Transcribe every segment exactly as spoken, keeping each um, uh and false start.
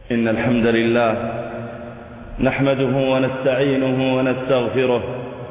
إن الحمد لله نحمده ونستعينه ونستغفره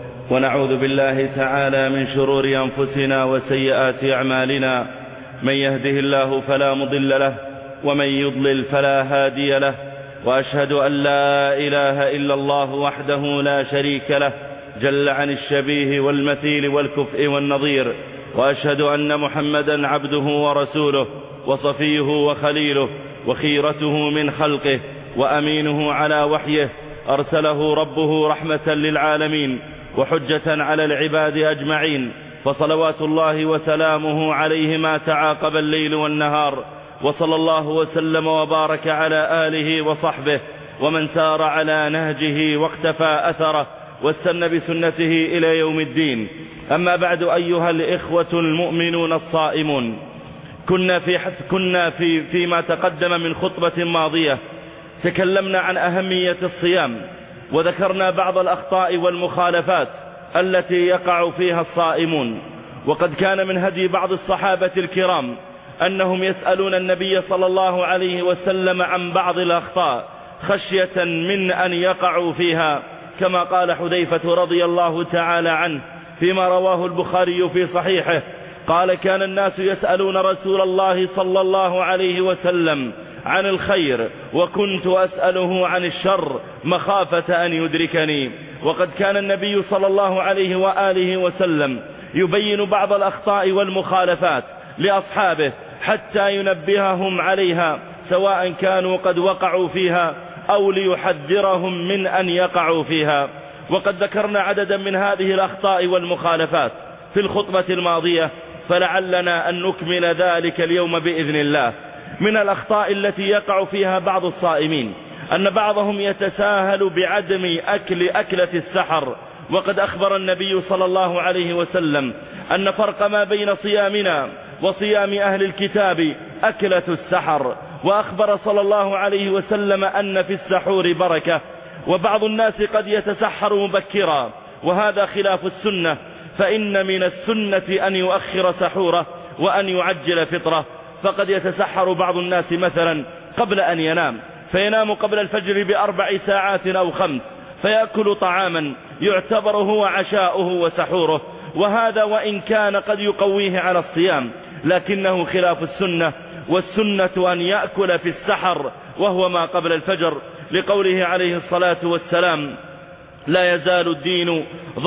ونعوذ بالله تعالى من شرور أنفسنا وسيئات أعمالنا. من يهده الله فلا مضل له ومن يضلل فلا هادي له، وأشهد أن لا إله إلا الله وحده لا شريك له جل عن الشبيه والمثيل والكفء والنظير، وأشهد أن محمدا عبده ورسوله وصفيه وخليله وخيرته من خلقه وأمينه على وحيه، أرسله ربه رحمة للعالمين وحجة على العباد أجمعين، فصلوات الله وسلامه عليه ما تعاقب الليل والنهار. وصلى الله وسلم وبارك على آله وصحبه ومن سار على نهجه واقتفى أثره واستنى بسنته إلى يوم الدين. أما بعد، أيها الإخوة المؤمنون الصائمون، كنا في حس كنا في فيما تقدم من خطبة ماضية تكلمنا عن أهمية الصيام، وذكرنا بعض الأخطاء والمخالفات التي يقع فيها الصائمون. وقد كان من هدي بعض الصحابة الكرام أنهم يسألون النبي صلى الله عليه وسلم عن بعض الأخطاء خشية من أن يقعوا فيها، كما قال حذيفة رضي الله تعالى عنه فيما رواه البخاري في صحيحه، قال: كان الناس يسألون رسول الله صلى الله عليه وسلم عن الخير وكنت أسأله عن الشر مخافة أن يدركني. وقد كان النبي صلى الله عليه وآله وسلم يبين بعض الأخطاء والمخالفات لأصحابه حتى ينبههم عليها، سواء كانوا قد وقعوا فيها أو ليحذرهم من أن يقعوا فيها. وقد ذكرنا عددا من هذه الأخطاء والمخالفات في الخطبة الماضية، فلعلنا أن نكمل ذلك اليوم بإذن الله. من الأخطاء التي يقع فيها بعض الصائمين أن بعضهم يتساهل بعدم أكل أكلة السحر، وقد أخبر النبي صلى الله عليه وسلم أن فرق ما بين صيامنا وصيام أهل الكتاب أكلة السحر، وأخبر صلى الله عليه وسلم أن في السحور بركة. وبعض الناس قد يتسحر مبكرا، وهذا خلاف السنة، فإن من السنة أن يؤخر سحوره وأن يعجل فطره. فقد يتسحر بعض الناس مثلا قبل أن ينام، فينام قبل الفجر بأربع ساعات أو خمس، فيأكل طعاما يعتبر هو عشاؤه وسحوره، وهذا وإن كان قد يقويه على الصيام لكنه خلاف السنة. والسنة أن يأكل في السحر وهو ما قبل الفجر، لقوله عليه الصلاة والسلام: لا يزال الدين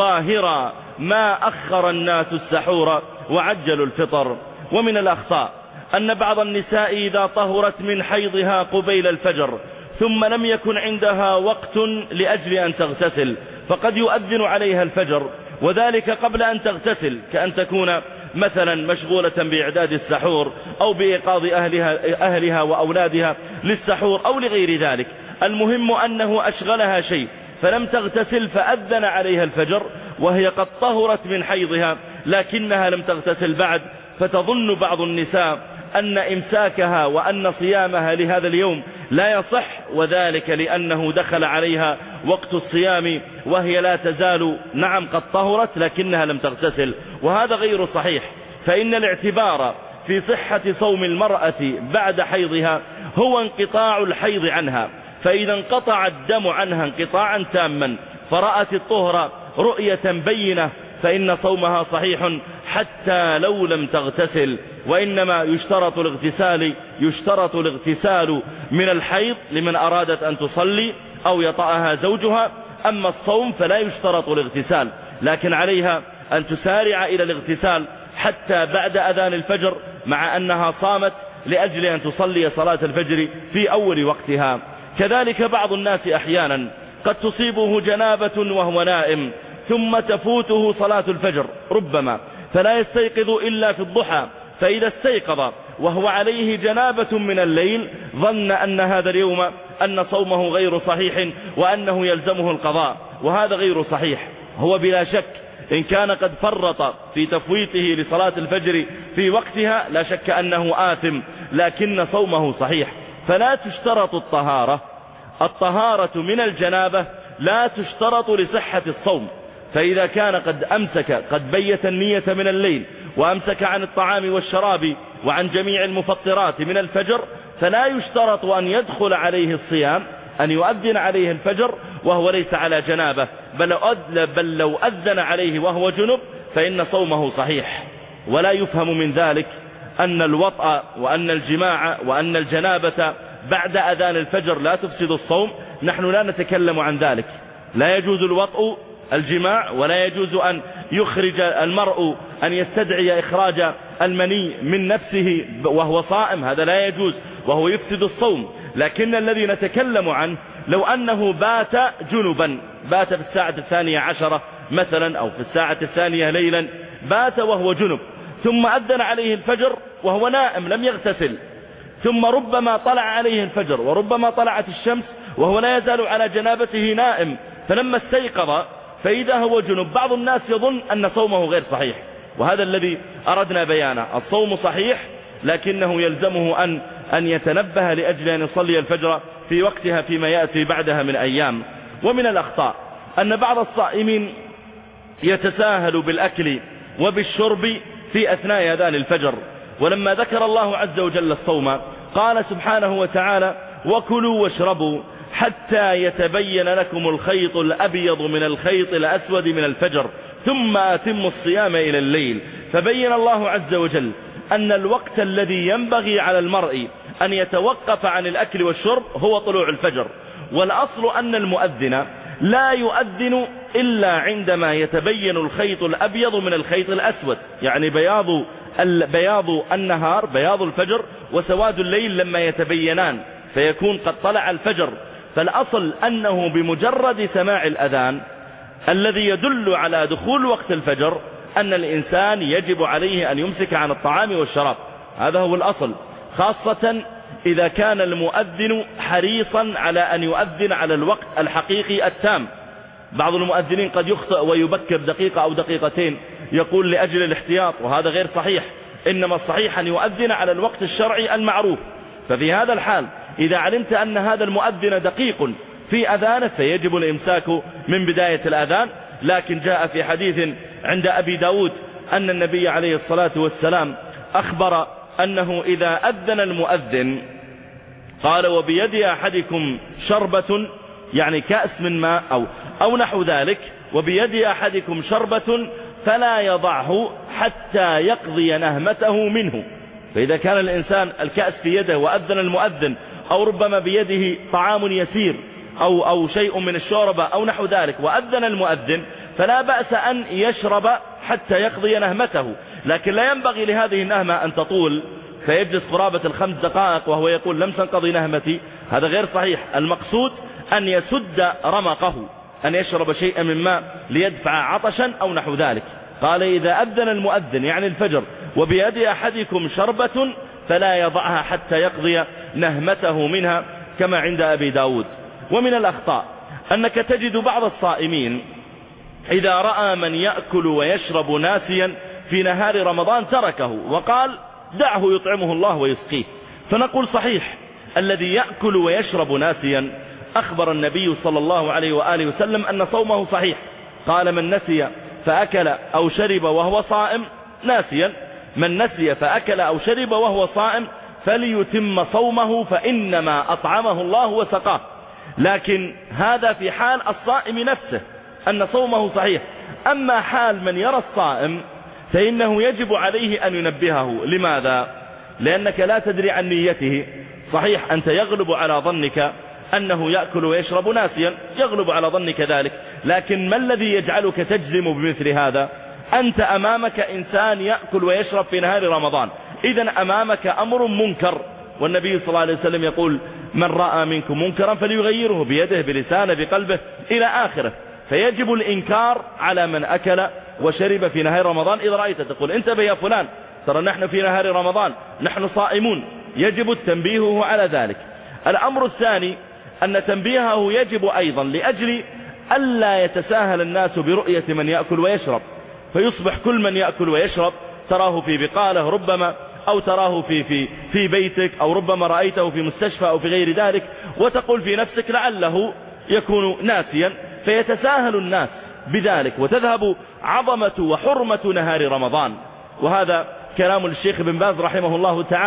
ظاهرا ما أخر الناس السحور وعجلوا الفطر. ومن الأخطاء أن بعض النساء إذا طهرت من حيضها قبيل الفجر ثم لم يكن عندها وقت لأجل أن تغتسل، فقد يؤذن عليها الفجر، وذلك قبل أن تغتسل، كأن تكون مثلا مشغولة بإعداد السحور أو بإيقاظ أهلها, أهلها وأولادها للسحور أو لغير ذلك. المهم أنه أشغلها شيء فلم تغتسل فأذن عليها الفجر وهي قد طهرت من حيضها لكنها لم تغتسل بعد، فتظن بعض النساء أن إمساكها وأن صيامها لهذا اليوم لا يصح، وذلك لأنه دخل عليها وقت الصيام وهي لا تزال نعم قد طهرت لكنها لم تغتسل، وهذا غير صحيح. فإن الاعتبار في صحة صوم المرأة بعد حيضها هو انقطاع الحيض عنها، فإذا انقطع الدم عنها انقطاعا تاما فرأت الطهر رؤية بينة فإن صومها صحيح حتى لو لم تغتسل. وإنما يشترط الاغتسال يشترط الاغتسال من الحيض لمن أرادت أن تصلي أو يطأها زوجها، أما الصوم فلا يشترط الاغتسال، لكن عليها أن تسارع إلى الاغتسال حتى بعد أذان الفجر، مع أنها صامت لأجل أن تصلي صلاة الفجر في أول وقتها. كذلك بعض الناس أحيانا قد تصيبه جنابة وهو نائم ثم تفوته صلاة الفجر ربما، فلا يستيقظ إلا في الضحى، فإذا استيقظ وهو عليه جنابة من الليل ظن أن هذا اليوم أن صومه غير صحيح وأنه يلزمه القضاء، وهذا غير صحيح. هو بلا شك إن كان قد فرط في تفويته لصلاة الفجر في وقتها لا شك أنه آثم، لكن صومه صحيح. فلا تشترط الطهارة الطهارة من الجنابة لا تشترط لصحة الصوم، فإذا كان قد أمسك قد بيت النية من الليل وأمسك عن الطعام والشراب وعن جميع المفطرات من الفجر فلا يشترط أن يدخل عليه الصيام أن يؤذن عليه الفجر وهو ليس على جنابه، بل لو, بل لو أذن عليه وهو جنب فإن صومه صحيح. ولا يفهم من ذلك أن الوطأ وأن الجماع وأن الجنابة بعد أذان الفجر لا تفسد الصوم. نحن لا نتكلم عن ذلك. لا يجوز الوطء الجماع، ولا يجوز أن يخرج المرء أن يستدعي إخراج المني من نفسه وهو صائم، هذا لا يجوز وهو يفسد الصوم. لكن الذي نتكلم عنه لو أنه بات جنبا، بات في الساعة الثانية عشرة مثلا أو في الساعة الثانية ليلا، بات وهو جنب ثم أذن عليه الفجر وهو نائم لم يغتسل، ثم ربما طلع عليه الفجر وربما طلعت الشمس وهو لا يزال على جنابته نائم، فلما استيقظ فإذا هو جنب، بعض الناس يظن أن صومه غير صحيح، وهذا الذي أردنا بيانه. الصوم صحيح لكنه يلزمه أن أن يتنبه لأجل أن يصلي الفجر في وقتها فيما يأتي بعدها من أيام. ومن الأخطاء أن بعض الصائمين يتساهل بالأكل وبالشرب في أثناء أذان الفجر، ولما ذكر الله عز وجل الصوم قال سبحانه وتعالى: وكلوا واشربوا حتى يتبين لكم الخيط الأبيض من الخيط الأسود من الفجر ثم أتموا الصيام إلى الليل. فبين الله عز وجل أن الوقت الذي ينبغي على المرء أن يتوقف عن الأكل والشرب هو طلوع الفجر، والأصل أن المؤذن لا يؤذن إلا عندما يتبين الخيط الأبيض من الخيط الأسود، يعني بياض بياض النهار بياض الفجر وسواد الليل لما يتبينان فيكون قد طلع الفجر. فالأصل أنه بمجرد سماع الأذان الذي يدل على دخول وقت الفجر أن الإنسان يجب عليه أن يمسك عن الطعام والشراب، هذا هو الأصل، خاصة إذا كان المؤذن حريصا على أن يؤذن على الوقت الحقيقي التام. بعض المؤذنين قد يخطئ ويبكر دقيقة أو دقيقتين يقول لأجل الاحتياط، وهذا غير صحيح، إنما الصحيح أن يؤذن على الوقت الشرعي المعروف. ففي هذا الحال إذا علمت أن هذا المؤذن دقيق في أذانه فيجب الإمساك من بداية الأذان. لكن جاء في حديث عند أبي داود أن النبي عليه الصلاة والسلام أخبر أنه إذا أذن المؤذن قال: وبيد أحدكم شربة، يعني كأس من ماء أو, أو نحو ذلك، وبيد أحدكم شربة فلا يضعه حتى يقضي نهمته منه. فإذا كان الإنسان الكأس في يده وأذن المؤذن، أو ربما بيده طعام يسير أو, أو شيء من الشوربة أو نحو ذلك وأذن المؤذن، فلا بأس أن يشرب حتى يقضي نهمته. لكن لا ينبغي لهذه النهمة أن تطول فيجلس قرابة الخمس دقائق وهو يقول لم تنقضي نهمتي، هذا غير صحيح. المقصود أن يسد رمقه، أن يشرب شيئا من ماء ليدفع عطشا أو نحو ذلك. قال: إذا أذن المؤذن يعني الفجر وبيد أحدكم شربة فلا يضعها حتى يقضي نهمته منها، كما عند أبي داود. ومن الأخطاء أنك تجد بعض الصائمين إذا رأى من يأكل ويشرب ناسيا في نهار رمضان تركه وقال: دعه يطعمه الله ويسقيه. فنقول: صحيح، الذي يأكل ويشرب ناسيا أخبر النبي صلى الله عليه وآله وسلم أن صومه صحيح، قال: من نسي فأكل أو شرب وهو صائم ناسيا، من نسي فأكل أو شرب وهو صائم فليتم صومه فإنما أطعمه الله وسقاه. لكن هذا في حال الصائم نفسه أن صومه صحيح. أما حال من يرى الصائم فإنه يجب عليه أن ينبهه. لماذا؟ لأنك لا تدري عن نيته. صحيح أنت يغلب على ظنك أنه يأكل ويشرب ناسيا، يغلب على ظنك ذلك، لكن ما الذي يجعلك تجزم بمثل هذا؟ أنت أمامك إنسان يأكل ويشرب في نهار رمضان، إذن أمامك أمر منكر، والنبي صلى الله عليه وسلم يقول: من رأى منكم منكرا فليغيره بيده بلسانه بقلبه إلى آخره. فيجب الإنكار على من أكل وشرب في نهار رمضان. إذا رأيت تقول: انتبه يا فلان، ترى نحن في نهار رمضان، نحن صائمون، يجب التنبيه على ذلك. الأمر الثاني أن تنبيهه يجب أيضا لأجل ألا يتساهل الناس برؤية من يأكل ويشرب، فيصبح كل من يأكل ويشرب تراه في بقاله ربما، أو تراه في, في, في بيتك، أو ربما رأيته في مستشفى أو في غير ذلك، وتقول في نفسك لعله يكون ناسيا، فيتساهل الناس بذلك وتذهب عظمة وحرمة نهار رمضان. وهذا كلام الشيخ بن باز رحمه الله تعالى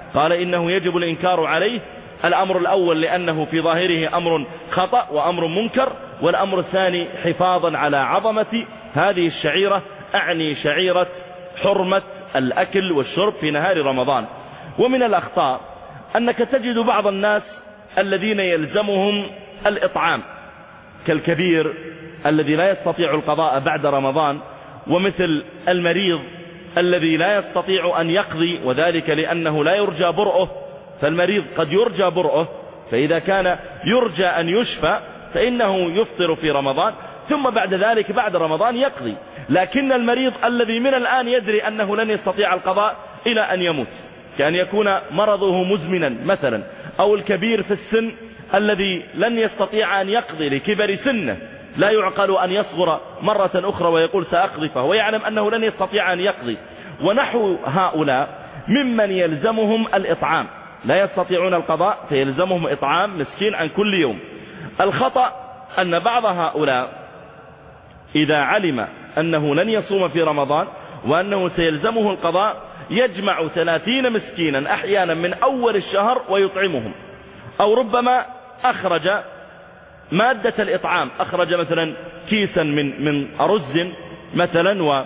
قال إنه يجب الإنكار عليه. الأمر الأول لأنه في ظاهره أمر خطأ وأمر منكر، والأمر الثاني حفاظا على عظمة هذه الشعيرة، أعني شعيرة حرمة الأكل والشرب في نهار رمضان. ومن الأخطاء أنك تجد بعض الناس الذين يلزمهم الإطعام كالكبير الذي لا يستطيع القضاء بعد رمضان، ومثل المريض الذي لا يستطيع أن يقضي، وذلك لأنه لا يرجى برؤه، فالمريض قد يرجى برؤه، فإذا كان يرجى أن يشفى فإنه يفطر في رمضان ثم بعد ذلك بعد رمضان يقضي. لكن المريض الذي من الآن يدري أنه لن يستطيع القضاء إلى أن يموت، كأن يكون مرضه مزمنا مثلا، أو الكبير في السن الذي لن يستطيع أن يقضي لكبر سنه، لا يعقل أن يصغر مرة أخرى ويقول سأقضي، فهو يعلم أنه لن يستطيع أن يقضي. ونحو هؤلاء ممن يلزمهم الإطعام، لا يستطيعون القضاء فيلزمهم إطعام مسكين عن كل يوم. الخطأ أن بعض هؤلاء إذا علم أنه لن يصوم في رمضان وأنه سيلزمه القضاء يجمع ثلاثين مسكينا أحيانا من أول الشهر ويطعمهم، أو ربما أخرج مادة الإطعام، أخرج مثلا كيسا من من أرز مثلا، و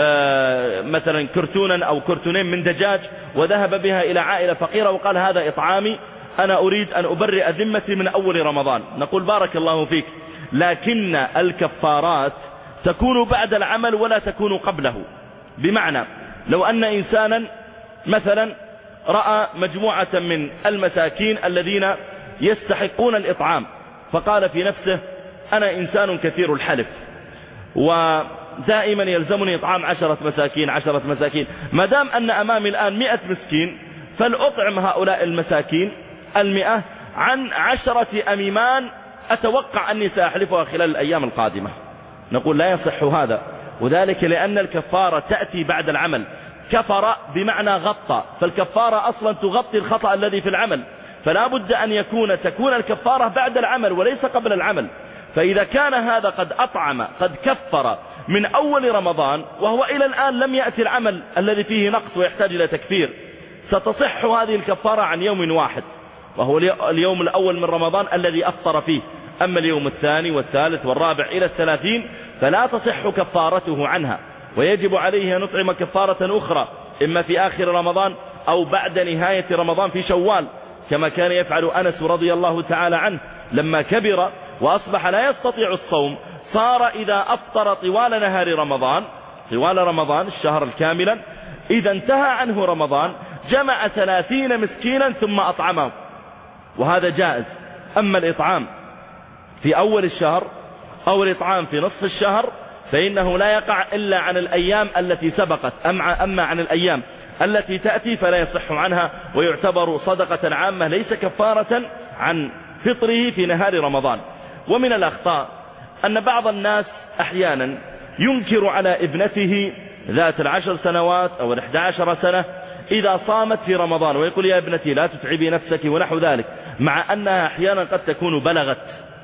مثلا كرتونا أو كرتونين من دجاج، وذهب بها إلى عائلة فقيرة وقال هذا إطعامي، أنا أريد أن أبرئ ذمتي من أول رمضان. نقول بارك الله فيك، لكن الكفارات تكون بعد العمل ولا تكون قبله. بمعنى لو أن إنسانا مثلا رأى مجموعة من المساكين الذين يستحقون الإطعام، فقال في نفسه أنا إنسان كثير الحلف ودائما يلزمني إطعام عشرة مساكين عشرة مساكين، ما دام أن أمامي الآن مئة مسكين فلأطعم هؤلاء المساكين المئة عن عشرة أميمان أتوقع أني سأحلفها خلال الأيام القادمة. نقول لا يصح هذا، وذلك لأن الكفارة تأتي بعد العمل. كفر بمعنى غطى، فالكفارة أصلا تغطي الخطأ الذي في العمل، فلا بد أن يكون تكون الكفارة بعد العمل وليس قبل العمل. فإذا كان هذا قد أطعم قد كفر من أول رمضان وهو إلى الآن لم يأتي العمل الذي فيه نقص ويحتاج إلى تكفير، ستصح هذه الكفارة عن يوم واحد وهو اليوم الأول من رمضان الذي أفطر فيه. أما اليوم الثاني والثالث والرابع إلى الثلاثين فلا تصح كفارته عنها، ويجب عليه أن نطعم كفارة أخرى إما في آخر رمضان أو بعد نهاية رمضان في شوال، كما كان يفعل أنس رضي الله تعالى عنه لما كبر وأصبح لا يستطيع الصوم، صار إذا أفطر طوال نهار رمضان طوال رمضان الشهر الكاملا، إذا انتهى عنه رمضان جمع ثلاثين مسكينا ثم أطعمه، وهذا جائز. أما الإطعام في أول الشهر أو الإطعام في نصف الشهر فإنه لا يقع إلا عن الأيام التي سبقت، أما عن الأيام التي تأتي فلا يصح عنها، ويعتبر صدقة عامة ليس كفارة عن فطره في نهار رمضان. ومن الأخطاء أن بعض الناس أحيانا ينكر على ابنته ذات العشر سنوات أو الإحدى عشر سنة إذا صامت في رمضان، ويقول يا ابنتي لا تتعبي نفسك ونحو ذلك، مع أنها أحيانا قد تكون بلغت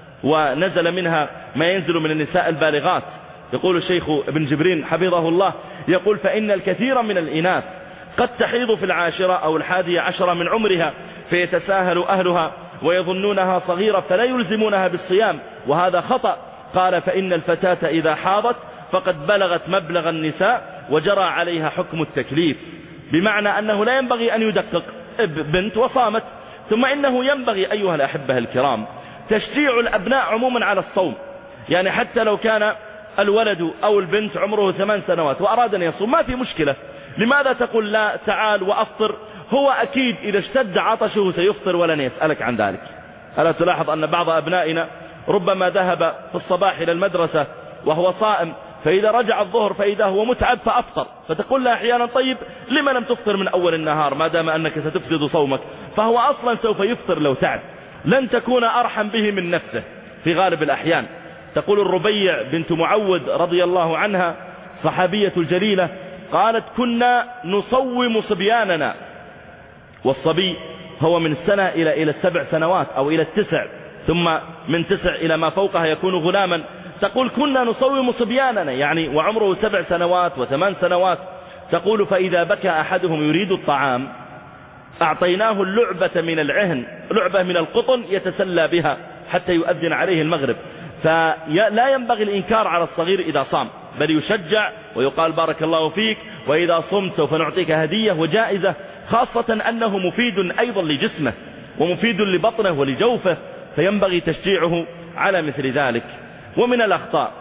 ونزل منها ما ينزل من النساء البالغات. يقول الشيخ ابن جبرين حفظه الله يقول فإن الكثير من الإناث قد تحيض في العاشرة أو الحادية عشرة من عمرها فيتساهل أهلها ويظنونها صغيرة فلا يلزمونها بالصيام، وهذا خطأ. قال فإن الفتاة إذا حاضت فقد بلغت مبلغ النساء وجرى عليها حكم التكليف، بمعنى أنه لا ينبغي أن يدقق بنت وصامت. ثم إنه ينبغي أيها الأحبة الكرام تشجيع الأبناء عموما على الصوم، يعني حتى لو كان الولد أو البنت عمره ثمان سنوات وأراد أن يصوم ما في مشكلة، لماذا تقول لا تعال وأفطر؟ هو أكيد إذا اشتد عطشه سيفطر ولن يسألك عن ذلك. ألا تلاحظ أن بعض أبنائنا ربما ذهب في الصباح إلى المدرسة وهو صائم، فإذا رجع الظهر فإذا هو متعب فأفطر، فتقول له أحيانا طيب لما لم تفطر من أول النهار ما دام أنك ستفسد صومك؟ فهو أصلا سوف يفطر لو تعب، لن تكون أرحم به من نفسه في غالب الأحيان. تقول الربيع بنت معود رضي الله عنها صحابية الجليلة قالت كنا نصوم صبياننا، والصبي هو من السنة إلى إلى السبع سنوات أو إلى التسع، ثم من تسع إلى ما فوقها يكون غلاما. تقول كنا نصوم صبياننا يعني وعمره سبع سنوات وثمان سنوات. تقول فإذا بكى أحدهم يريد الطعام أعطيناه اللعبة من العهن، لعبة من القطن يتسلى بها حتى يؤذن عليه المغرب. فلا ينبغي الإنكار على الصغير إذا صام، بل يشجع ويقال بارك الله فيك، وإذا صمت سوف نعطيك هدية وجائزة، خاصة أنه مفيد أيضا لجسمه ومفيد لبطنه ولجوفه، فينبغي تشجيعه على مثل ذلك. ومن الأخطاء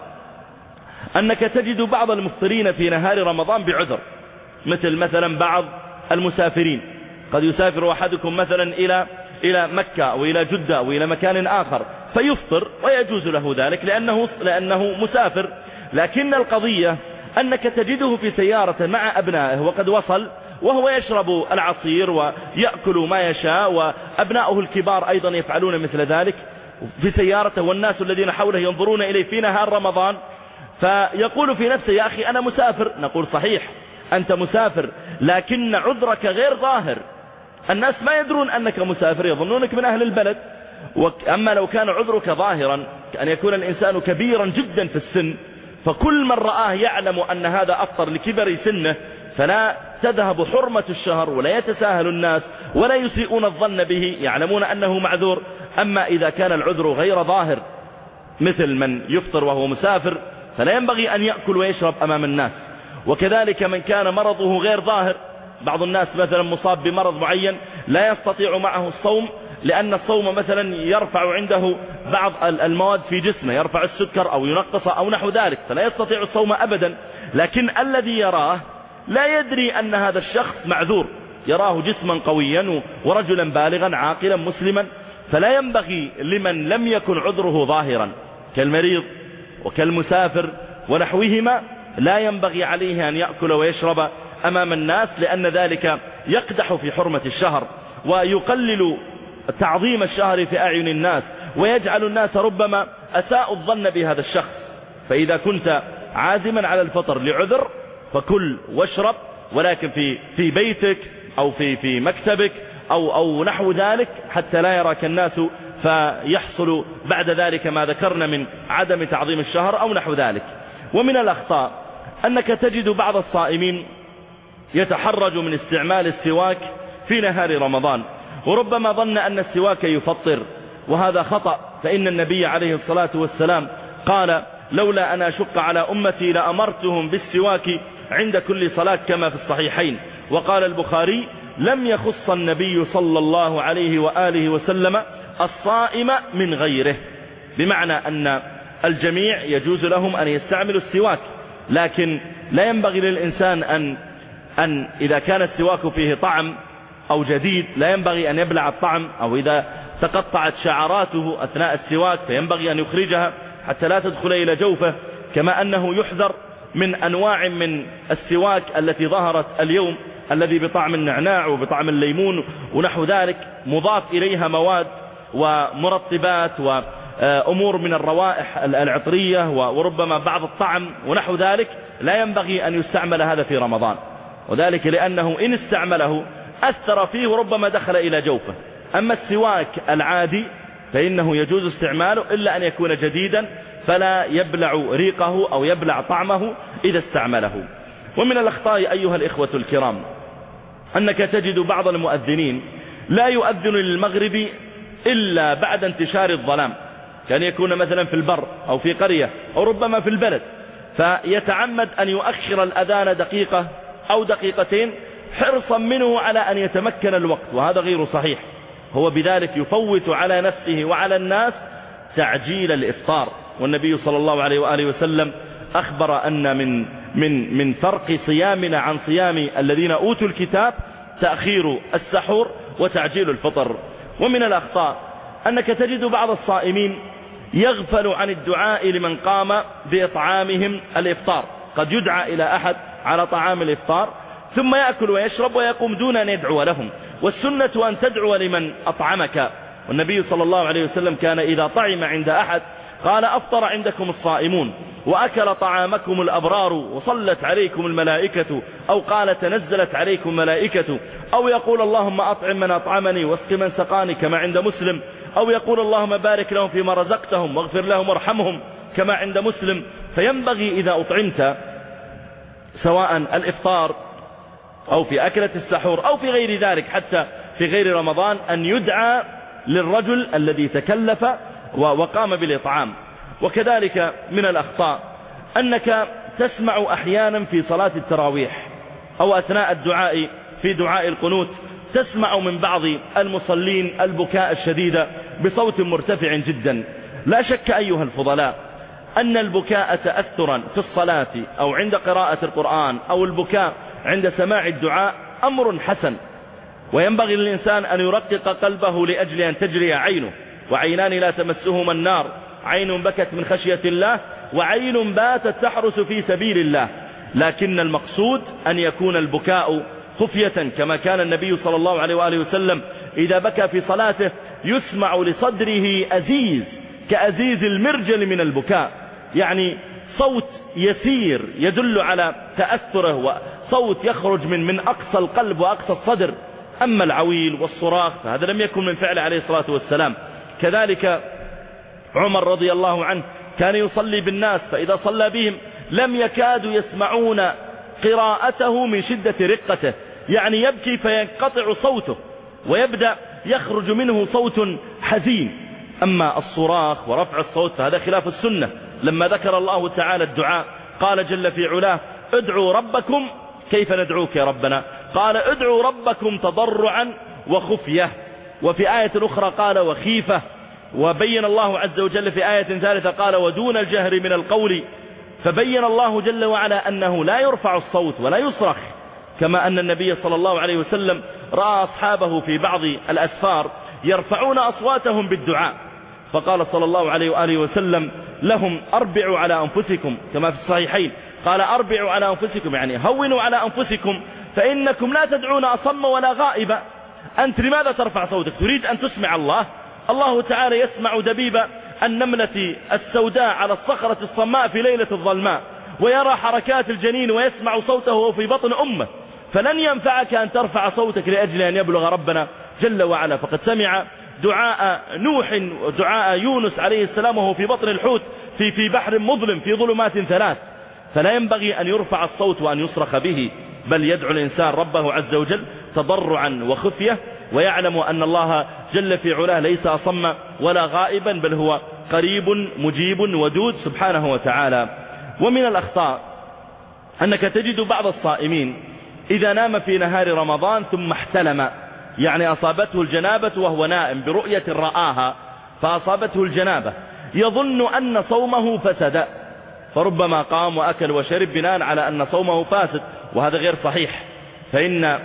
أنك تجد بعض المفطرين في نهار رمضان بعذر، مثل مثلا بعض المسافرين، قد يسافر أحدكم مثلا إلى إلى مكة أو إلى جدة أو إلى مكان آخر فيفطر ويجوز له ذلك لأنه, لأنه مسافر، لكن القضية أنك تجده في سيارة مع أبنائه وقد وصل وهو يشرب العصير ويأكل ما يشاء، وأبنائه الكبار أيضا يفعلون مثل ذلك في سيارته، والناس الذين حوله ينظرون إليه في نهار رمضان، فيقول في نفسه يا أخي أنا مسافر. نقول صحيح أنت مسافر، لكن عذرك غير ظاهر، الناس ما يدرون أنك مسافر، يظنونك من أهل البلد. أما لو كان عذرك ظاهرا، أن يكون الإنسان كبيرا جدا في السن، فكل من رآه يعلم أن هذا أفطر لكبر سنه، فلا تذهب حرمة الشهر ولا يتساهل الناس ولا يسيئون الظن به، يعلمون أنه معذور. أما إذا كان العذر غير ظاهر مثل من يفطر وهو مسافر، فلا ينبغي أن يأكل ويشرب أمام الناس. وكذلك من كان مرضه غير ظاهر، بعض الناس مثلا مصاب بمرض معين لا يستطيع معه الصوم، لأن الصوم مثلا يرفع عنده بعض المواد في جسمه، يرفع السكر أو ينقص أو نحو ذلك، فلا يستطيع الصوم أبدا، لكن الذي يراه لا يدري أن هذا الشخص معذور، يراه جسما قويا ورجلا بالغا عاقلا مسلما، فلا ينبغي لمن لم يكن عذره ظاهرا كالمريض وكالمسافر ونحوهما، لا ينبغي عليه أن يأكل ويشرب أمام الناس، لأن ذلك يقدح في حرمة الشهر ويقلل تعظيم الشهر في أعين الناس، ويجعل الناس ربما أساءوا الظن بهذا الشخص. فإذا كنت عازما على الفطر لعذر فكل واشرب، ولكن في في بيتك أو في في مكتبك أو أو نحو ذلك، حتى لا يراك الناس فيحصل بعد ذلك ما ذكرنا من عدم تعظيم الشهر أو نحو ذلك. ومن الأخطاء أنك تجد بعض الصائمين يتحرج من استعمال السواك في نهار رمضان، وربما ظن أن السواك يفطر، وهذا خطأ، فإن النبي عليه الصلاة والسلام قال لولا أن أشق على أمتي لأمرتهم بالسواك عند كل صلاة كما في الصحيحين. وقال البخاري لم يخص النبي صلى الله عليه وآله وسلم الصائم من غيره، بمعنى أن الجميع يجوز لهم أن يستعملوا السواك، لكن لا ينبغي للإنسان أن, أن إذا كان السواك فيه طعم أو جديد لا ينبغي أن يبلع الطعم، أو إذا تقطعت شعراته أثناء السواك فينبغي أن يخرجها حتى لا تدخل إلى جوفه. كما أنه يحذر من أنواع من السواك التي ظهرت اليوم، الذي بطعم النعناع وبطعم الليمون ونحو ذلك، مضاف إليها مواد ومرطبات وأمور من الروائح العطرية وربما بعض الطعم ونحو ذلك، لا ينبغي أن يستعمل هذا في رمضان، وذلك لأنه إن استعمله أثر فيه وربما دخل إلى جوفه. أما السواك العادي فإنه يجوز استعماله إلا أن يكون جديدا، فلا يبلع ريقه أو يبلع طعمه إذا استعمله. ومن الأخطاء أيها الإخوة الكرام أنك تجد بعض المؤذنين لا يؤذن للمغرب إلا بعد انتشار الظلام، كان يكون مثلا في البر أو في قرية أو ربما في البلد، فيتعمد أن يؤخر الأذان دقيقة أو دقيقتين حرصا منه على أن يتمكن الوقت، وهذا غير صحيح. هو بذلك يفوت على نفسه وعلى الناس تعجيل الإفطار، والنبي صلى الله عليه وآله وسلم أخبر أن من من من فرق صيامنا عن صيام الذين أوتوا الكتاب تأخير السحور وتعجيل الفطر. ومن الأخطاء أنك تجد بعض الصائمين يغفل عن الدعاء لمن قام بإطعامهم الإفطار، قد يدعى إلى أحد على طعام الإفطار ثم يأكل ويشرب ويقوم دون أن يدعو لهم، والسنة أن تدعو لمن أطعمك. والنبي صلى الله عليه وسلم كان إذا طعم عند أحد قال أفطر عندكم الصائمون وأكل طعامكم الأبرار وصلت عليكم الملائكة، أو قال تنزلت عليكم ملائكة، أو يقول اللهم أطعم من أطعمني واسق من سقاني كما عند مسلم، أو يقول اللهم بارك لهم فيما رزقتهم واغفر لهم وارحمهم كما عند مسلم. فينبغي إذا أطعمت سواء الإفطار أو في أكلة السحور أو في غير ذلك، حتى في غير رمضان أن يدعى للرجل الذي تكلف وقام بالإطعام. وكذلك من الأخطاء أنك تسمع أحيانا في صلاة التراويح أو أثناء الدعاء في دعاء القنوت تسمع من بعض المصلين البكاء الشديد بصوت مرتفع جدا. لا شك أيها الفضلاء أن البكاء تأثرا في الصلاة أو عند قراءة القرآن أو البكاء عند سماع الدعاء أمر حسن، وينبغي للإنسان أن يرقق قلبه لأجل أن تجري عينه. وعينان لا تمسهما النار، عين بكت من خشية الله وعين باتت تحرس في سبيل الله. لكن المقصود أن يكون البكاء خفية، كما كان النبي صلى الله عليه وآله وسلم إذا بكى في صلاته يسمع لصدره أزيز كأزيز المرجل من البكاء، يعني صوت يسير يدل على تأثره، وصوت يخرج من من أقصى القلب وأقصى الصدر. أما العويل والصراخ فهذا لم يكن من فعل عليه الصلاة والسلام. كذلك عمر رضي الله عنه كان يصلي بالناس، فإذا صلى بهم لم يكادوا يسمعون قراءته من شدة رقته، يعني يبكي فينقطع صوته ويبدأ يخرج منه صوت حزين. أما الصراخ ورفع الصوت فهذا خلاف السنة. لما ذكر الله تعالى الدعاء قال جل في علاه ادعوا ربكم. كيف ندعوك يا ربنا؟ قال ادعوا ربكم تضرعا وخفية. وفي آية أخرى قال وخيفة. وبين الله عز وجل في آية ثالثة قال ودون الجهر من القول. فبين الله جل وعلا أنه لا يرفع الصوت ولا يصرخ، كما أن النبي صلى الله عليه وسلم رأى أصحابه في بعض الأسفار يرفعون أصواتهم بالدعاء، فقال صلى الله عليه وآله وسلم لهم أربعوا على أنفسكم، كما في الصحيحين قال أربعوا على أنفسكم، يعني هونوا على أنفسكم فإنكم لا تدعون أصم ولا غائبا. أنت لماذا ترفع صوتك؟ تريد أن تسمع الله؟ الله تعالى يسمع دبيب النملة السوداء على الصخرة الصماء في ليلة الظلماء، ويرى حركات الجنين ويسمع صوته في بطن أمه. فلن ينفعك أن ترفع صوتك لأجل أن يبلغ ربنا جل وعلا. فقد سمع دعاء نوح ودعاء يونس عليه السلام وهو في بطن الحوت في في بحر مظلم في ظلمات ثلاث. فلا ينبغي أن يرفع الصوت وأن يصرخ به، بل يدعو الإنسان ربه عز وجل تضرعا وخفية، ويعلم أن الله جل في علاه ليس أصم ولا غائبا، بل هو قريب مجيب ودود سبحانه وتعالى. ومن الأخطاء أنك تجد بعض الصائمين إذا نام في نهار رمضان ثم احتلم، يعني أصابته الجنابة وهو نائم برؤية رآها، فأصابته الجنابة يظن أن صومه فسد، فربما قام وأكل وشرب بناء على أن صومه فاسد، وهذا غير صحيح. فإن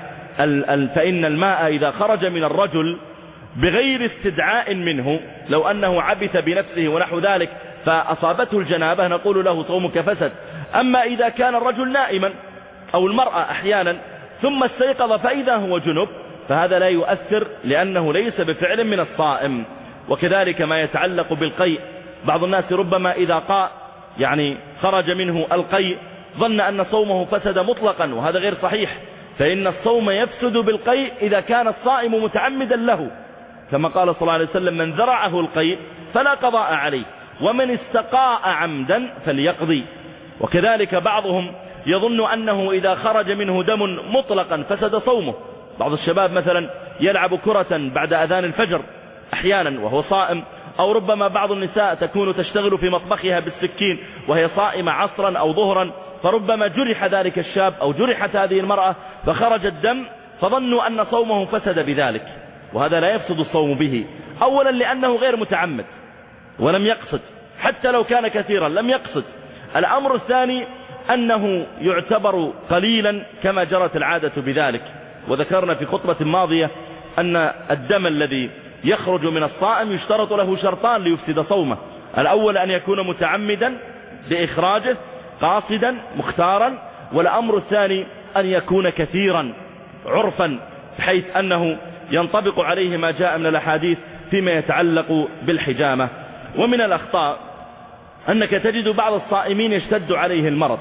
فإن الماء إذا خرج من الرجل بغير استدعاء منه، لو أنه عبث بنفسه ونحو ذلك فأصابته الجنابة نقول له صومك فسد. أما إذا كان الرجل نائما أو المرأة أحيانا ثم استيقظ فإذا هو جنب، فهذا لا يؤثر لأنه ليس بفعل من الصائم. وكذلك ما يتعلق بالقيء، بعض الناس ربما إذا قاء يعني خرج منه القيء ظن أن صومه فسد مطلقا، وهذا غير صحيح. فإن الصوم يفسد بالقيء إذا كان الصائم متعمدا له، كما قال صلى الله عليه وسلم من ذرعه القيء فلا قضاء عليه، ومن استقاء عمدا فليقضي. وكذلك بعضهم يظن أنه إذا خرج منه دم مطلقا فسد صومه. بعض الشباب مثلا يلعب كرة بعد أذان الفجر أحيانا وهو صائم، أو ربما بعض النساء تكون تشتغل في مطبخها بالسكين وهي صائمة عصرا أو ظهرا، فربما جرح ذلك الشاب أو جرحت هذه المرأة فخرج الدم، فظنوا أن صومه فسد بذلك، وهذا لا يفسد الصوم به. أولا لأنه غير متعمد ولم يقصد، حتى لو كان كثيرا لم يقصد. الأمر الثاني أنه يعتبر قليلا كما جرت العادة بذلك. وذكرنا في خطبة ماضية أن الدم الذي يخرج من الصائم يشترط له شرطان ليفسد صومه: الأول أن يكون متعمدا لإخراجه قاصدا مختارا، والأمر الثاني أن يكون كثيرا عرفا، بحيث أنه ينطبق عليه ما جاء من الأحاديث فيما يتعلق بالحجامة. ومن الأخطاء أنك تجد بعض الصائمين يشتد عليه المرض،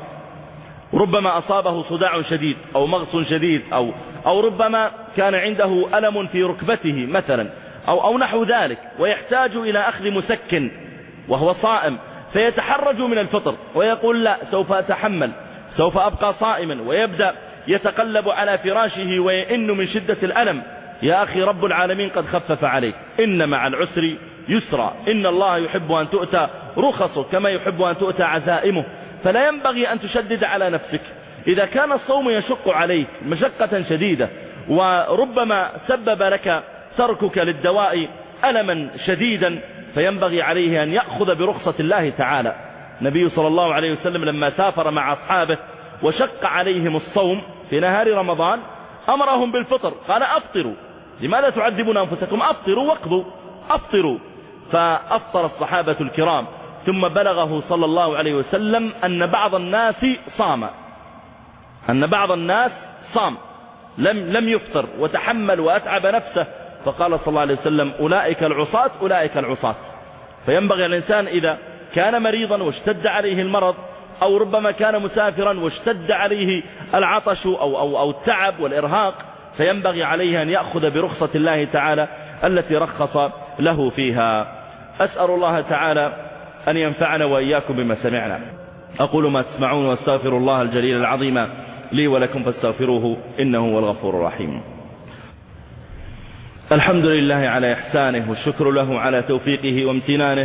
ربما أصابه صداع شديد أو مغص شديد أو, أو ربما كان عنده ألم في ركبته مثلا أو, أو نحو ذلك، ويحتاج إلى أخذ مسكن وهو صائم، فيتحرج من الفطر ويقول لا سوف أتحمل، سوف أبقى صائما، ويبدأ يتقلب على فراشه ويئن من شدة الألم، يا أخي رب العالمين قد خفف عليك، إن مع العسر يسرا، إن الله يحب أن تؤتى رخصه كما يحب أن تؤتى عزائمه، فلا ينبغي أن تشدد على نفسك. إذا كان الصوم يشق عليك مشقة شديدة وربما سبب لك تركك للدواء ألما شديدا، فينبغي عليه أن يأخذ برخصة الله تعالى. النبي صلى الله عليه وسلم لما سافر مع أصحابه وشق عليهم الصوم في نهار رمضان أمرهم بالفطر، قال أفطروا، لماذا تعذبون أنفسكم؟ أفطروا واقضوا، أفطروا. فأفطر الصحابة الكرام، ثم بلغه صلى الله عليه وسلم أن بعض الناس صام، أن بعض الناس صام لم, لم يفطر وتحمل وأتعب نفسه، فقال صلى الله عليه وسلم أولئك العصاة أولئك العصاة. فينبغي الإنسان إذا كان مريضا واشتد عليه المرض، أو ربما كان مسافرا واشتد عليه العطش أو, أو, أو التعب والإرهاق، فينبغي عليه أن يأخذ برخصة الله تعالى التي رخص له فيها. أسأل الله تعالى أن ينفعنا وإياكم بما سمعنا. أقول ما تسمعون واستغفر الله الجليل العظيم لي ولكم فاستغفروه إنه هو الغفور الرحيم. الحمد لله على إحسانه، والشكر له على توفيقه وامتنانه،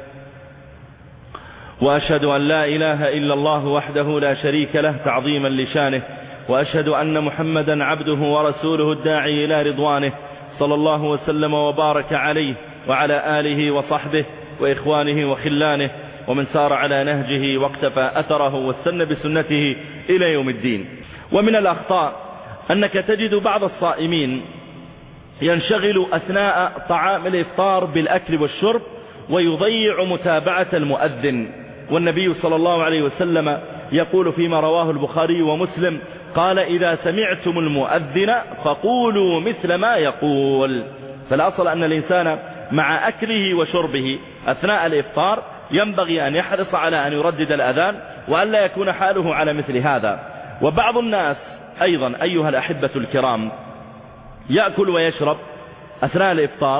وأشهد أن لا إله إلا الله وحده لا شريك له تعظيما لشانه، وأشهد أن محمدا عبده ورسوله الداعي إلى رضوانه، صلى الله وسلم وبارك عليه وعلى آله وصحبه وإخوانه وخلانه ومن سار على نهجه واقتفى أثره واستنى بسنته إلى يوم الدين. ومن الأخطاء أنك تجد بعض الصائمين ينشغل أثناء طعام الإفطار بالأكل والشرب ويضيع متابعة المؤذن. والنبي صلى الله عليه وسلم يقول فيما رواه البخاري ومسلم قال إذا سمعتم المؤذن فقولوا مثل ما يقول. فالأصل أن الإنسان مع أكله وشربه أثناء الإفطار ينبغي أن يحرص على أن يردد الأذان، وأن لا يكون حاله على مثل هذا. وبعض الناس أيضا أيها الأحبة الكرام يأكل ويشرب أثناء الإفطار،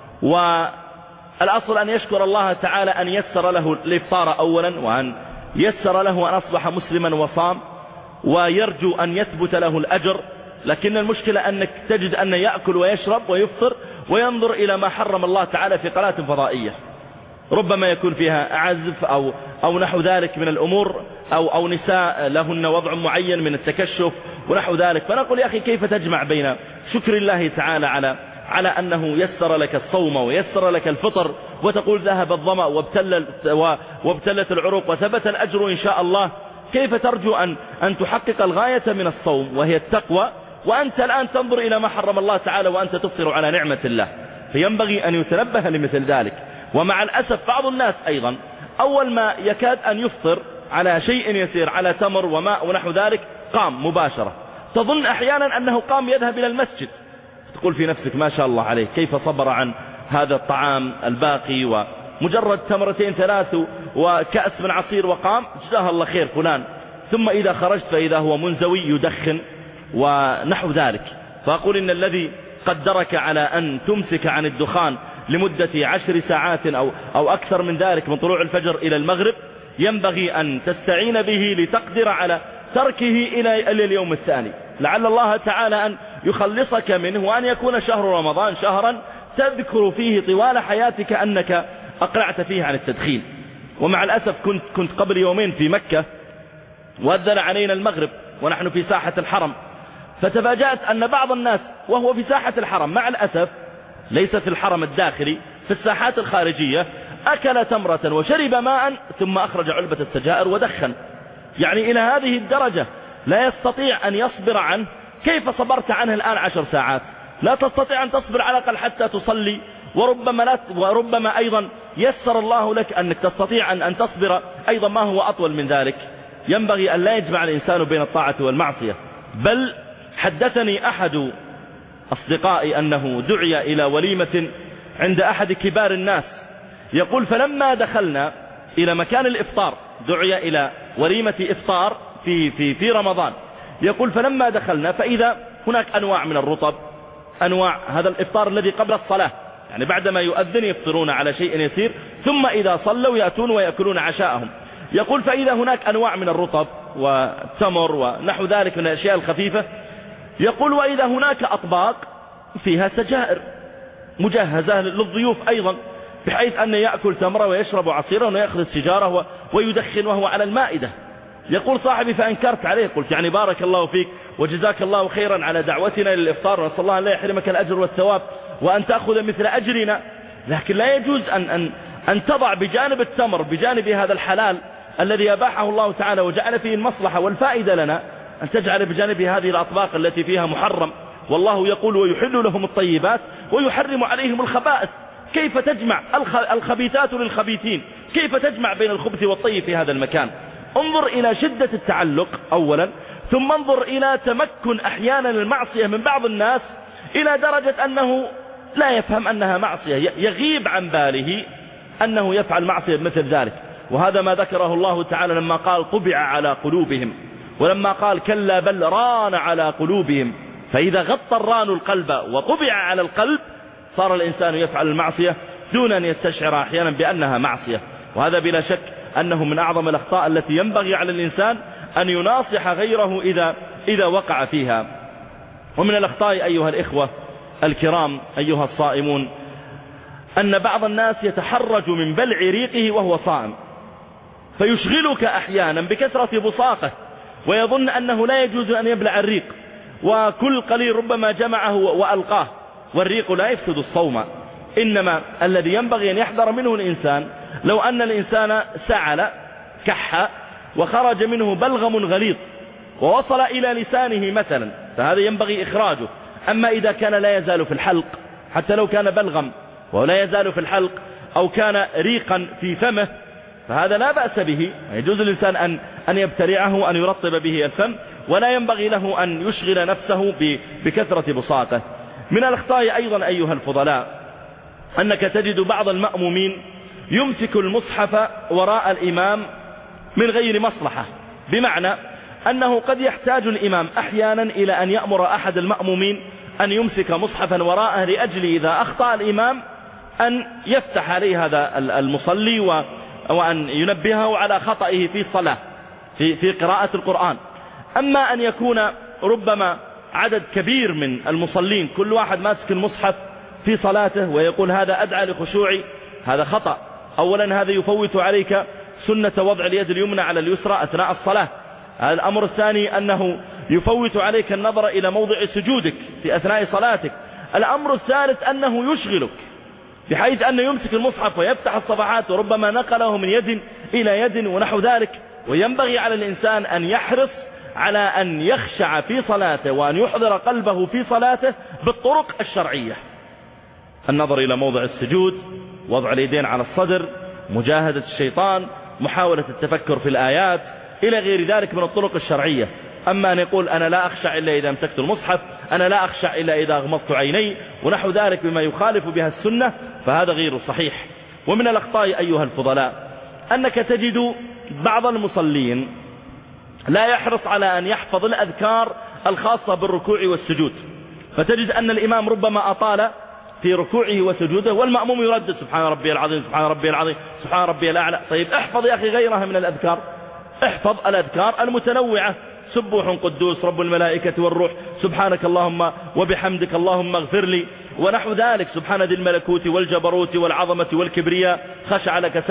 والأصل أن يشكر الله تعالى أن يسر له الإفطار أولا، وأن يسر له أن أصبح مسلما وصام، ويرجو أن يثبت له الأجر. لكن المشكلة أنك تجد أن يأكل ويشرب ويفطر وينظر إلى ما حرم الله تعالى في قناة فضائية، ربما يكون فيها عزف أو, أو نحو ذلك من الأمور، أو, أو نساء لهن وضع معين من التكشف ونحو ذلك. فنقول يا أخي كيف تجمع بين شكر الله تعالى على على أنه يسر لك الصوم ويسر لك الفطر، وتقول ذهب الظمأ وابتلت, وابتلت العروق وثبت الأجر إن شاء الله، كيف ترجو أن, أن تحقق الغاية من الصوم وهي التقوى، وأنت الآن تنظر إلى ما حرم الله تعالى وأنت تفطر على نعمة الله؟ فينبغي أن يتنبه لمثل ذلك. ومع الأسف بعض الناس أيضا أول ما يكاد أن يفطر على شيء يسير، على تمر وماء ونحو ذلك، قام مباشرة، تظن أحيانا أنه قام يذهب إلى المسجد، تقول في نفسك ما شاء الله عليه كيف صبر عن هذا الطعام الباقي، ومجرد تمرتين ثلاث وكأس من عصير وقام، جزاه الله خير فلان. ثم إذا خرجت فإذا هو منزوي يدخن ونحو ذلك. فأقول إن الذي قدرك على أن تمسك عن الدخان لمدة عشر ساعات أو, أو أكثر من ذلك من طلوع الفجر إلى المغرب ينبغي أن تستعين به لتقدر على تركه إلى اليوم الثاني، لعل الله تعالى أن يخلصك منه، وأن يكون شهر رمضان شهرا تذكر فيه طوال حياتك أنك أقلعت فيه عن التدخين. ومع الأسف كنت, كنت قبل يومين في مكة وأذن علينا المغرب ونحن في ساحة الحرم، فتفاجأت أن بعض الناس وهو في ساحة الحرم، مع الأسف ليس في الحرم الداخلي، في الساحات الخارجية، أكل تمرة وشرب ماء ثم أخرج علبة السجائر ودخن. يعني إلى هذه الدرجة لا يستطيع أن يصبر عنه. كيف صبرت عنه الآن عشر ساعات؟ لا تستطيع أن تصبر على الأقل حتى تصلي، وربما, لا وربما أيضا يسر الله لك أنك تستطيع أن, أن تصبر أيضا ما هو أطول من ذلك. ينبغي أن لا يجمع الإنسان بين الطاعة والمعصية. بل حدثني أحد أصدقائي أنه دعي إلى وليمة عند أحد كبار الناس، يقول فلما دخلنا إلى مكان الإفطار، دعي إلى وليمة إفطار في, في, في رمضان، يقول فلما دخلنا فإذا هناك أنواع من الرطب، أنواع هذا الإفطار الذي قبل الصلاة، يعني بعدما يؤذن يفطرون على شيء يسير، ثم إذا صلوا يأتون ويأكلون عشاءهم. يقول فإذا هناك أنواع من الرطب والتمر ونحو ذلك من الأشياء الخفيفة. يقول وإذا هناك أطباق فيها سجائر مجهزة للضيوف أيضا، بحيث أن يأكل تمرة ويشرب عصيرا ويأخذ السجارة ويدخن وهو على المائدة. يقول صاحبي فأنكرت عليه، قلت يعني بارك الله فيك وجزاك الله خيرا على دعوتنا للإفطار، ونسأل الله أن لا يحرمك الأجر والثواب وأن تأخذ مثل أجرنا، لكن لا يجوز أن, أن, أن تضع بجانب التمر بجانب هذا الحلال الذي أباحه الله تعالى وجعل فيه المصلحة والفائدة لنا، أن تجعل بجانب هذه الأطباق التي فيها محرم. والله يقول ويحل لهم الطيبات ويحرم عليهم الخبائث. كيف تجمع الخبيثات للخبيثين؟ كيف تجمع بين الخبث والطيب في هذا المكان؟ انظر إلى شدة التعلق أولا، ثم انظر إلى تمكن أحيانا المعصية من بعض الناس إلى درجة أنه لا يفهم أنها معصية، يغيب عن باله أنه يفعل معصية بمثل ذلك. وهذا ما ذكره الله تعالى لما قال طبع على قلوبهم، ولما قال كلا بل ران على قلوبهم. فإذا غطى الران القلب وطبع على القلب صار الإنسان يفعل المعصية دون أن يستشعر أحيانا بأنها معصية. وهذا بلا شك أنه من أعظم الأخطاء التي ينبغي على الإنسان أن يناصح غيره إذا, إذا وقع فيها. ومن الأخطاء أيها الإخوة الكرام أيها الصائمون أن بعض الناس يتحرج من بلع ريقه وهو صائم، فيشغلك أحيانا بكثرة بصاقه ويظن أنه لا يجوز أن يبلع الريق، وكل قليل ربما جمعه وألقاه، والريق لا يفسد الصوم. إنما الذي ينبغي أن يحذر منه الإنسان لو أن الإنسان سعل كح وخرج منه بلغم غليظ ووصل إلى لسانه مثلا، فهذا ينبغي إخراجه. أما إذا كان لا يزال في الحلق، حتى لو كان بلغم ولا يزال في الحلق أو كان ريقا في فمه، فهذا لا بأس به، يجوز الإنسان أن, أن يبتلعه وأن يرطب به الفم، ولا ينبغي له أن يشغل نفسه بكثرة بصاقه. من الأخطاء أيضا أيها الفضلاء أنك تجد بعض المأمومين يمسك المصحف وراء الإمام من غير مصلحة، بمعنى أنه قد يحتاج الإمام أحيانا إلى أن يأمر أحد المأمومين أن يمسك مصحفا وراءه لأجل إذا أخطأ الإمام أن يفتح عليه هذا المصلي وأن ينبهه على خطئه في الصلاة في, في قراءة القرآن. أما أن يكون ربما عدد كبير من المصلين كل واحد ماسك المصحف في صلاته ويقول هذا أدعى لخشوعي، هذا خطأ. أولا هذا يفوت عليك سنة وضع اليد اليمنى على اليسرى أثناء الصلاة. الأمر الثاني أنه يفوت عليك النظر إلى موضع سجودك في أثناء صلاتك. الأمر الثالث أنه يشغلك بحيث أنه يمسك المصحف ويفتح الصفحات وربما نقله من يد إلى يد ونحو ذلك. وينبغي على الإنسان أن يحرص على أن يخشع في صلاته وأن يحضر قلبه في صلاته بالطرق الشرعية: النظر إلى موضع السجود، وضع اليدين على الصدر، مجاهدة الشيطان، محاولة التفكر في الآيات، إلى غير ذلك من الطرق الشرعية. أما أن يقول أنا لا أخشع إلا إذا امسكت المصحف، أنا لا أخشع إلا إذا أغمضت عيني، ونحو ذلك بما يخالف بها السنة، فهذا غير صحيح. ومن الأخطاء أيها الفضلاء أنك تجد بعض المصلين لا يحرص على أن يحفظ الأذكار الخاصة بالركوع والسجود، فتجد أن الإمام ربما أطال في ركوعه وسجوده والمأموم يردد سبحان ربي العظيم سبحان ربي العظيم سبحان ربي الأعلى. طيب احفظ يا أخي غيرها من الأذكار، احفظ الأذكار المتنوعة: سبوح قدوس رب الملائكة والروح، سبحانك اللهم وبحمدك اللهم اغفر لي، ونحو ذلك، سبحان ذي الملكوت والجبروت والعظمة والكبرياء، خشع لك